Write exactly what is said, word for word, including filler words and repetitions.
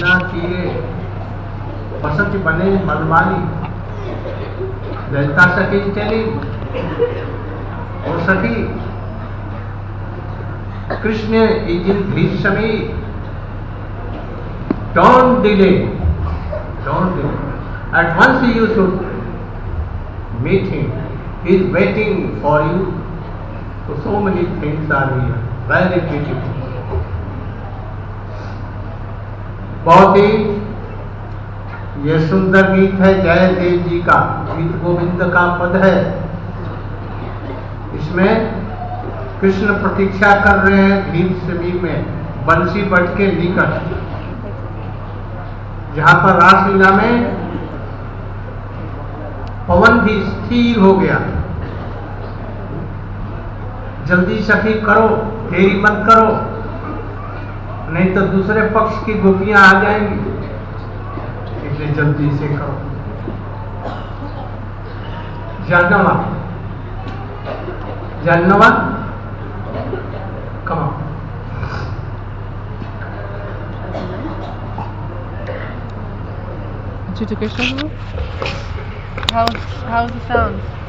यमुना तीरे बसती बने मलमाली, ललिता सखी चली और सखी कृष्ण इज इन भीष्मी, don't delay, don't delay, at once you should meet him, he is waiting for you. So, so many things are here, very beautiful. बहुत ही ये सुंदर गीत है जयदेव जी का, गीत गोविंद का पद है. इसमें कृष्ण प्रतीक्षा कर रहे हैं भीष्मी में, बंसी बट के निकट, जहां पर रासलीला में पवन भी स्थिर हो गया. जल्दी सखी करो, देरी मत करो, नहीं तो दूसरे पक्ष की गोपियां आ जाएंगी, इसलिए जल्दी से करो. जानवा जानवा come on. Did you do Krishna? How how's the sound?